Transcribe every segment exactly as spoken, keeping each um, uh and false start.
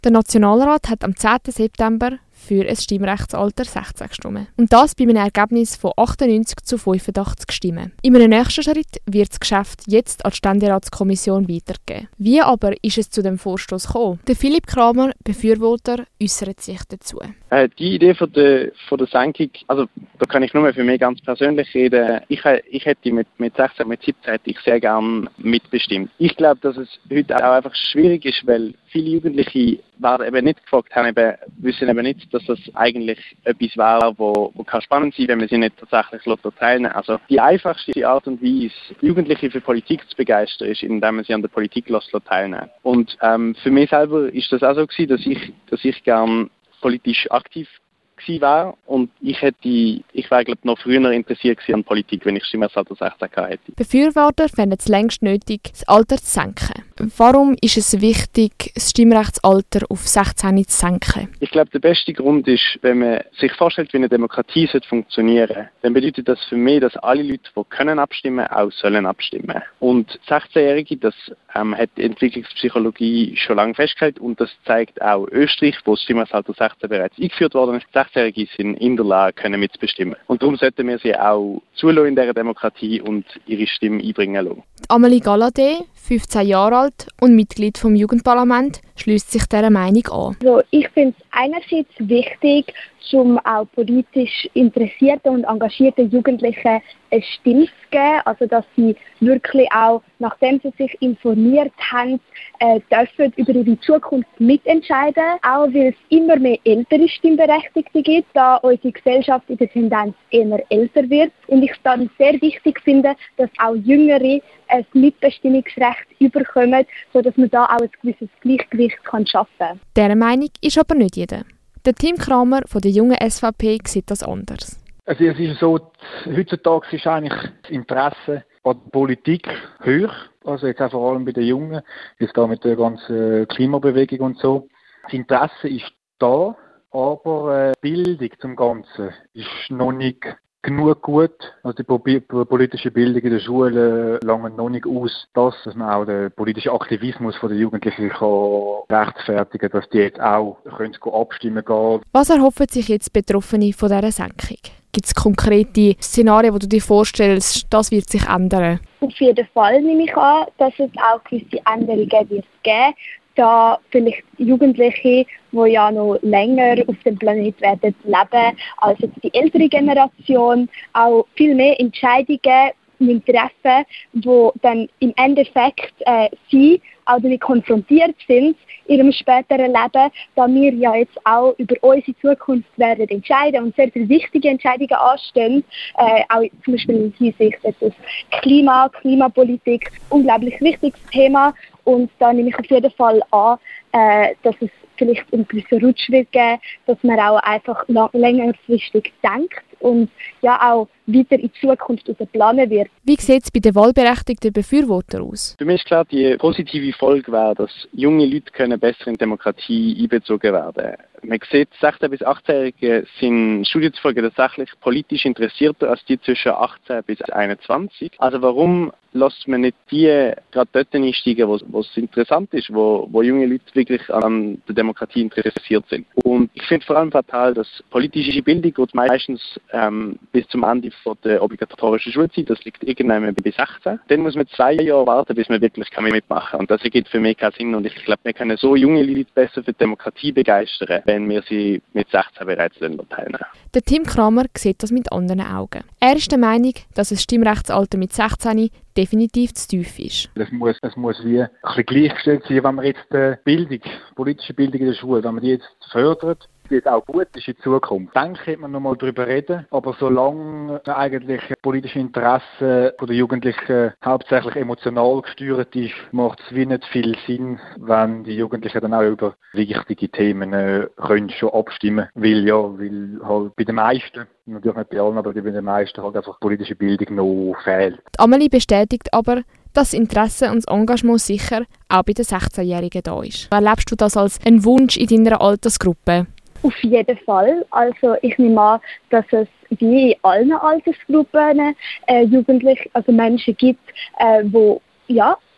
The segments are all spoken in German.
Der Nationalrat hat am zehnten September für ein Stimmrechtsalter sechzehn gestimmt. Und das bei einem Ergebnis von achtundneunzig zu fünfundachtzig Stimmen. In einem nächsten Schritt wird das Geschäft jetzt an die Ständeratskommission weitergegeben. Wie aber ist es zu dem Vorstoß gekommen? Der Philipp Kramer, Befürworter, äußert sich dazu. Äh, die Idee von der, von der Senkung, also da kann ich nur für mich ganz persönlich reden. Ich, ich hätte mit, mit sechzehn, mit siebzehn hätte ich sehr gern mitbestimmt. Ich glaube, dass es heute auch einfach schwierig ist, weil viele Jugendliche werden eben nicht gefragt haben, eben, wissen eben nicht, dass das eigentlich etwas wäre, wo, wo kann spannend sein, wenn man sie nicht tatsächlich Lotto teilnehmen. Also die einfachste Art und Weise, Jugendliche für Politik zu begeistern, ist, indem man sie an der Politik teilnehmen. Und ähm, für mich selber ist das auch so gewesen, dass ich, dass ich gern politisch aktiv gewesen wäre und ich hätte, ich wäre glaube noch früher interessiert gewesen an Politik, wenn ich Stimmrechtsalter sechzehn gehabt hätte. Befürworter fänden es längst nötig, das Alter zu senken. Warum ist es wichtig, das Stimmrechtsalter auf sechzehn zu senken? Ich glaube, der beste Grund ist, wenn man sich vorstellt, wie eine Demokratie funktionieren sollte, dann bedeutet das für mich, dass alle Leute, die können abstimmen, auch sollen abstimmen. Und sechzehnjährige, das ähm, hat die Entwicklungspsychologie schon lange festgehalten und das zeigt auch Österreich, wo das Stimmrechtsalter sechzehn bereits eingeführt worden ist. sechzehnjährige sind in der Lage, können mitbestimmen. Und darum sollten wir sie auch zulassen in dieser Demokratie und ihre Stimme einbringen lassen. Amelie Galladay, fünfzehn Jahre alt und Mitglied vom Jugendparlament, schließt sich dieser Meinung an. Also ich finde es einerseits wichtig, um auch politisch interessierten und engagierten Jugendlichen eine Stimme zu geben, also dass sie wirklich auch, nachdem sie sich informiert haben, äh, dürfen über ihre Zukunft mitentscheiden, auch weil es immer mehr ältere Stimmberechtigte gibt, da unsere Gesellschaft in der Tendenz eher älter wird und ich es dann sehr wichtig finde, dass auch Jüngere ein Mitbestimmungsrecht überkommen, sodass man da auch ein gewisses Gleichgewicht schaffen kann. Dieser Meinung ist aber nicht jeder. Der Tim Kramer von der jungen S V P sieht das anders. Also es ist so, heutzutage ist eigentlich das Interesse an der Politik hoch, also jetzt auch vor allem bei den Jungen, jetzt da mit der ganzen Klimabewegung und so. Das Interesse ist da, aber äh, die Bildung zum Ganzen ist noch nicht genug gut. Also die politische Bildung in der Schule lange noch nicht aus, dass man auch den politischen Aktivismus der Jugendlichen kann rechtfertigen kann, dass die jetzt auch können abstimmen gehen. Was erhoffen sich jetzt Betroffene von dieser Senkung? Gibt es konkrete Szenarien, wo du dir vorstellst, das wird sich ändern? Auf jeden Fall nehme ich an, dass es auch gewisse Änderungen wird geben, da vielleicht Jugendliche, die ja noch länger auf dem Planet werden leben als jetzt die ältere Generation, auch viel mehr Entscheidungen müssen treffen, die dann im Endeffekt äh, sie auch damit konfrontiert sind in ihrem späteren Leben, da wir ja jetzt auch über unsere Zukunft werden entscheiden und sehr viele wichtige Entscheidungen anstehen, äh, auch zum Beispiel in Hinsicht des Klima, Klimapolitik, unglaublich wichtiges Thema und da nehme ich auf jeden Fall an, äh, dass es vielleicht einen gewissen Rutsch wird geben, dass man auch einfach lang- längerfristig denkt und ja auch weiter in die Zukunft planen wird. Wie sieht es bei den wahlberechtigten Befürwortern aus? Für mich ist klar, die positive Folge wäre, dass junge Leute können besser in die Demokratie einbezogen werden. Man sieht, sechzehn- bis achtzehnjährige sind Studien zufolge tatsächlich politisch interessierter als die zwischen achtzehn bis einundzwanzig. Also warum lässt man nicht die gerade dort einsteigen, wo es interessant ist, wo, wo junge Leute wirklich an der Demokratie interessiert sind. Und ich finde vor allem fatal, dass politische Bildung geht meistens ähm, bis zum Ende von der obligatorischen Schulzeit, das liegt irgendwann bei sechzehn. Dann muss man zwei Jahre warten, bis man wirklich kann mitmachen kann. Und das ergibt für mich keinen Sinn. Und ich glaube, wir können so junge Leute besser für die Demokratie begeistern, wenn wir sie mit sechzehn bereits teilnehmen. Der Tim Kramer sieht das mit anderen Augen. Er ist der Meinung, dass das Stimmrechtsalter mit sechzehn definitiv zu tief ist. Es muss, es muss wie ein bisschen gleichgestellt sein, wenn man jetzt die Bildung, politische Bildung in der Schule, wenn man die jetzt fördert, die jetzt auch gut ist in Zukunft. Dann könnte man noch mal darüber reden, aber solange eigentlich politische Interesse der Jugendlichen hauptsächlich emotional gesteuert ist, macht es wie nicht viel Sinn, wenn die Jugendlichen dann auch über wichtige Themen äh, können schon abstimmen können, weil ja, weil halt bei den meisten, natürlich nicht bei allen, aber bei den meisten halt einfach politische Bildung noch fehlt. Die Amelie bestätigt aber, dass das Interesse und das Engagement sicher auch bei den sechzehnjährigen da ist. Erlebst du das als einen Wunsch in deiner Altersgruppe? Auf jeden Fall. Also ich nehme an, dass es wie in allen Altersgruppen äh, Jugendliche, also Menschen gibt, äh, wo ja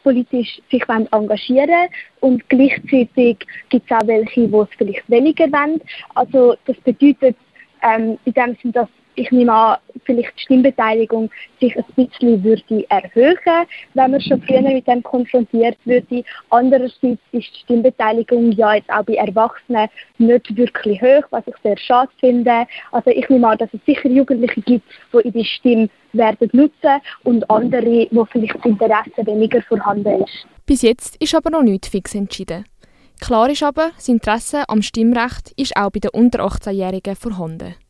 politisch sich engagieren wollen. Und gleichzeitig gibt es auch welche, die es vielleicht weniger wollen. Also das bedeutet ähm, in dem Sinne, dass ich nehme an, vielleicht die Stimmbeteiligung sich ein bisschen würde erhöhen, wenn man schon früher mit dem konfrontiert würde. Andererseits ist die Stimmbeteiligung ja jetzt auch bei Erwachsenen nicht wirklich hoch, was ich sehr schade finde. Also ich nehme an, dass es sicher Jugendliche gibt, die in die Stimme werden nutzen und andere, wo vielleicht das Interesse weniger vorhanden ist. Bis jetzt ist aber noch nichts fix entschieden. Klar ist aber, das Interesse am Stimmrecht ist auch bei den unter achtzehnjährigen vorhanden.